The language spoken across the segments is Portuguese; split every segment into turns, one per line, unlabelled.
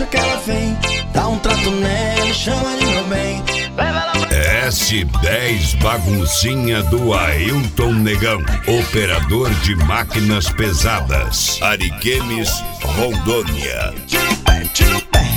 que ela vem, dá um trato nela e chama de meu bem.
S10 Baguncinha do Ailton Negão, operador de máquinas pesadas, Ariquemes, Rondônia.
Tira o pé, tira o pé.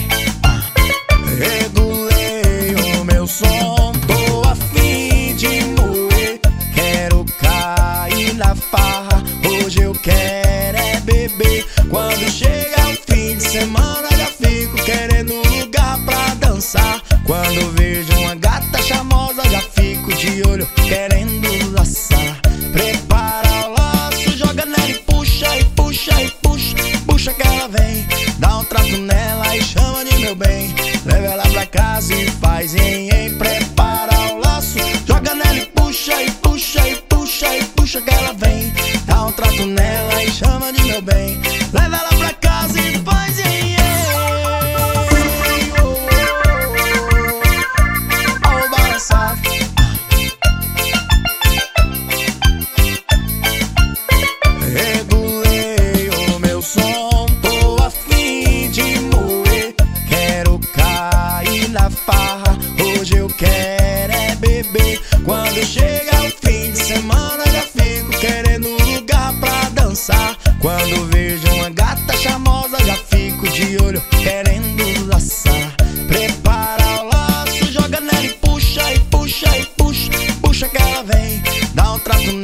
Regulei o meu som, tô a fim de moer. Quero cair na farra, hoje eu quero é beber. Quando chega o fim de semana já fico querendo lugar pra dançar. Quando vejo uma gata charmosa já fico de olho querendo laçar. Prepara o laço, joga nela e puxa, e puxa, e puxa. Puxa que ela vem, dá um trato nela e chama de meu bem. Leva ela pra casa e faz em. Prepara o laço, joga nela e puxa, e puxa, e puxa, e puxa que ela vem. Dá um trato nela e chama de meu bem. Leva ela pra casa e faz em. Regulei o meu som, tô a fim de moer. Quero cair na farra, hoje eu quero é beber. Quando chega o fim de semana já fico querendo lugar pra dançar. Quando vejo uma gata charmosa já fico de olho querendo laçar. Prepara o laço, joga nela e puxa, e puxa, e puxa. Puxa que ela vem, dá um trato